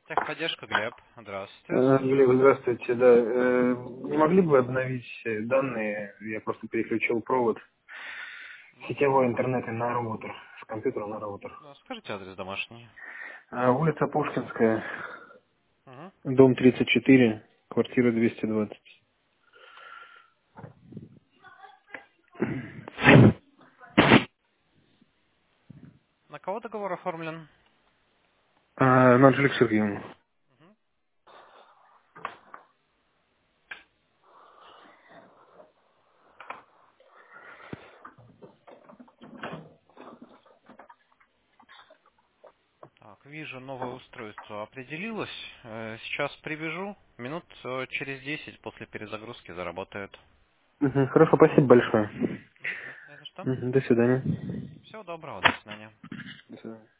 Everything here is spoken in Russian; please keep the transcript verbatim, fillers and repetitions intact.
Техподдержка, Глеб. Здравствуйте, Э, слушаю Глеб, вас. здравствуйте. Да, э, не могли бы обновить э, данные? Я просто переключил провод сетевой интернета на роутер, с компьютера на роутер. Да, скажите адрес домашний. А, улица Пушкинская, Угу. дом тридцать четыре, квартира двести двадцать. На кого договор оформлен? А, на Анжелику Сергеевну. Мгм. Так, вижу, новое устройство определилось. Э, Сейчас привяжу. Минут э, через десять после перезагрузки заработает. Мгм, хорошо, спасибо большое. Мгм. Не за что. Мгм, до свидания. Всего доброго, до свидания. До свидания.